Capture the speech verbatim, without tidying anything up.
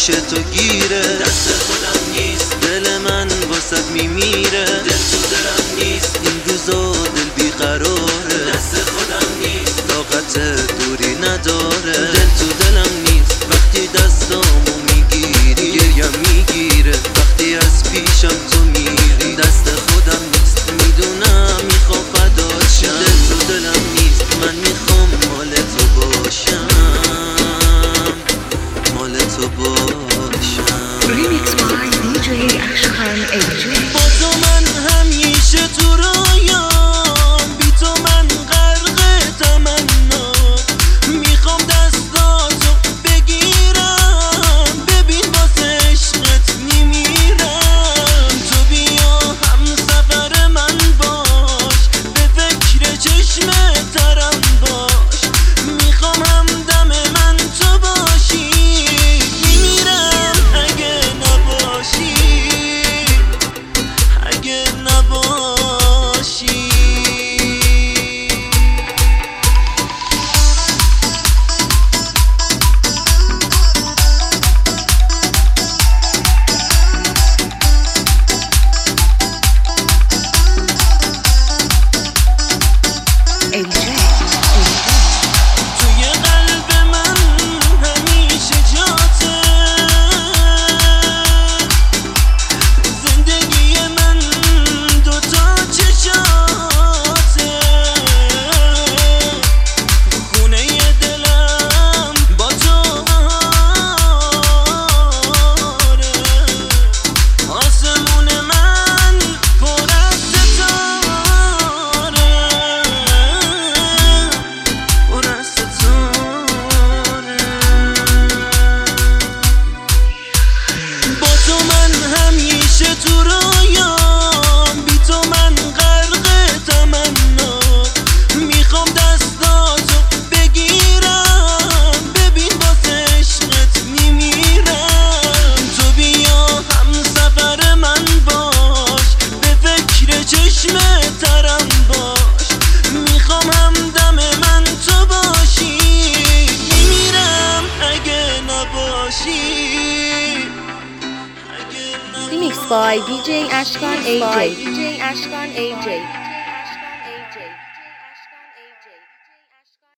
تو گیره. دست خودم نیست دل من واسد میمیره. دل تو دلم نیست این روزا دل بیقراره. دست خودم نیست طاقت دوری نداره. دل تو دلم نیست وقتی دستامو میگیری گریم میگیره. وقتی از پیشم تو میری دست خودم نیست میدونم میخوام فدات شم. دل تو دلم نیست من میخوام مال تو باشم، مال تو باشم. Remix by دی جی اشکان ای جی. با تو من همیشه تو رویام، بی تو من غرق تمنا. میخوام دستاتو بگیرم، ببین واسه عشقت میمیرم. تو بیا هم سفر من باش، به فکر چشم ترم باش. میخوام همدم من تو باشی، میمیرم اگه نباشی، اگه نباشی. ای جی. توی قلب من همیشه جاته، زندگی من دوتا چشاته. خونه دلم با تو بهاره، آسمون من پر از ستاره، پر از ستاره. با تو من همیشه تو رویام، بی تو من غرق تمنا. میخوام دستاتو بگیرم، ببین واسه عشقت میمیرم. تو بیا هم سفر من باش، به فکر چشم ترم باش. میخوام همدم من تو باشی، میمیرم اگه نباشی. Remix by دی جی اشکان ای جی.